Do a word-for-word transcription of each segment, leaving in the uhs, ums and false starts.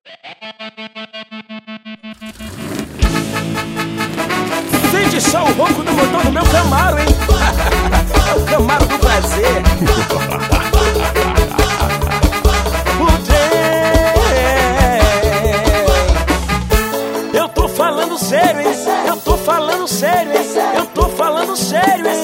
Sente só o ronco do motor do meu Camaro, hein? É o Camaro do prazer. O trem. Eu tô falando sério, hein? Eu tô falando sério, hein? Eu tô falando sério, hein?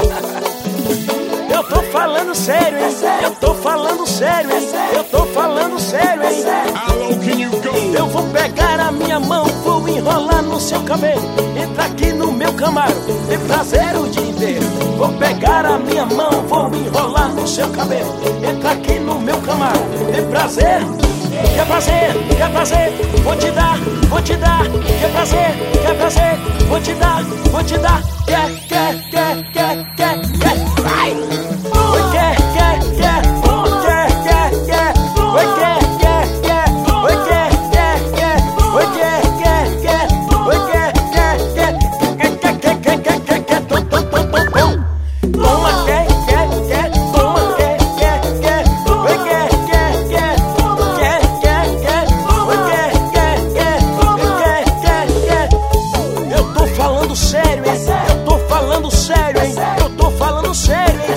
Eu tô falando sério, hein? Eu tô falando sério, hein? Eu tô falando sério, hein? Eu vou pegar a minha mão, vou enrolar no seu cabelo. Entra aqui no meu Camaro, tem prazer o dia inteiro. Vou pegar a minha mão, vou enrolar no seu cabelo. Entra aqui no meu Camaro, tem prazer. Quer prazer, quer prazer, vou te dar, vou te dar. Quer prazer, quer prazer, vou te dar, vou te dar. Quer, quer, quer, quer, quer, quer. Vai! Oi, quer, quer, quer, quer, quer, quer. Oi, quer, quer, quer. Oi, quer, quer, quer. Oi, quer, quer, quer. Oi, quer, quer, quer. Quer, quer, quer, quer, quer, quer. Tom, tom, tom, tom, tom. Toma, quer, quer, quer. Toma, quer, quer, quer. Oi, quer, quer, quer. Quer, quer, quer. Oi, quer, quer, quer. Quer, quer, quer. Eu tô falando sério, hein? Eu tô falando sério, hein? Eu tô falando sério, hein?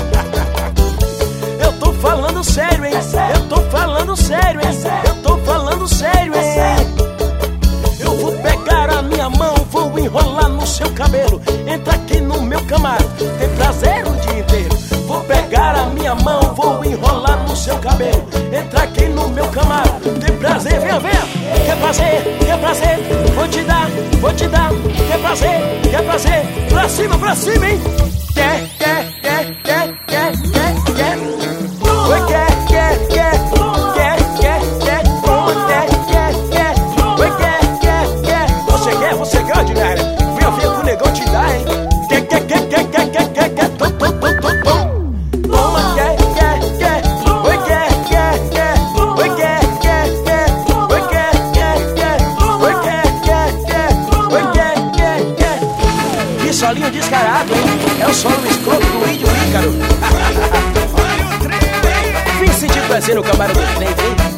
Eu tô falando sério, hein? Eu tô falando sério, hein? Eu tô falando sério, hein? Eu vou pegar a minha mão, vou enrolar no seu cabelo. Entra aqui no meu Camaro, tem prazer o dia inteiro. Vou pegar a minha mão, vou enrolar no seu cabelo. Entra aqui no meu Camaro, tem prazer, venha, venha. Quer prazer, quer prazer, vou te dar, vou te dar. Quer prazer, quer prazer, pra cima, pra cima, hein? Quer, quer, quer, quer, quer, quer, quer. Oi, quer, quer, quer, quer, quer, quer. Toma, quer, quer, quer. Oi, quer, quer, quer. Você quer, você quer, ordinária. Venha ver que o negão te dá, hein? Quer, quer, quer, quer, quer, quer, quer, quer. Tom, tom, tom, tom, tom. Toma, quer, quer, quer. Oi, quer, quer, quer. Oi, quer, quer, quer. Oi, quer, quer, quer. Oi, quer, quer, quer. Oi, quer, quer, quer. Que solinho descarado, hein? É o solo escroto do índio Ícaro. Vem sentir prazer no Camaro do trem, vem.